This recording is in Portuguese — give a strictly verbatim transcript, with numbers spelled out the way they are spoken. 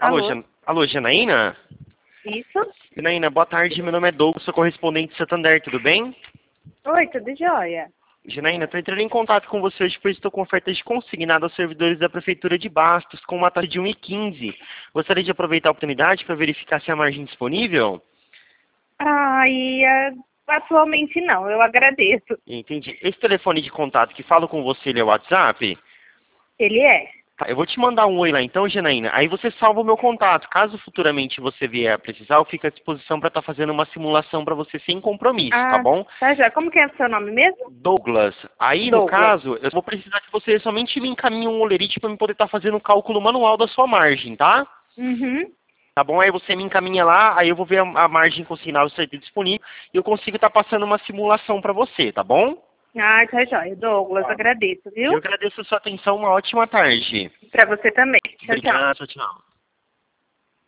Alô, Alô? Jan... Alô, Janaína? Isso? Janaína, boa tarde. Meu nome é Douglas, sou correspondente de Santander, tudo bem? Oi, tudo jóia? Janaína, estou entrando em contato com você hoje, pois estou com ofertas de consignado aos servidores da Prefeitura de Bastos, com uma taxa de um e quinze. Gostaria de aproveitar a oportunidade para verificar se há margem disponível? Ai, é, atualmente não, eu agradeço. Entendi. Esse telefone de contato que falo com você, ele é o WhatsApp? Ele é. Tá, eu vou te mandar um oi lá então, Janaína. Aí você salva o meu contato. Caso futuramente você vier a precisar, eu fico à disposição para estar fazendo uma simulação para você sem compromisso, tá Ah, bom? tá já. Como que é o seu nome mesmo? Douglas, aí no Douglas. caso, eu vou precisar que você somente me encaminhe um olerite para eu poder estar fazendo o cálculo manual da sua margem, tá? Uhum. Tá bom? Aí você me encaminha lá, aí eu vou ver a, a margem consignada se ter disponível e eu consigo estar passando uma simulação para você, tá bom? Ah, tá jóia. Douglas, agradeço, viu? Eu agradeço a sua atenção, uma ótima tarde. Pra você também. Tchau, tchau. Obrigado, tchau.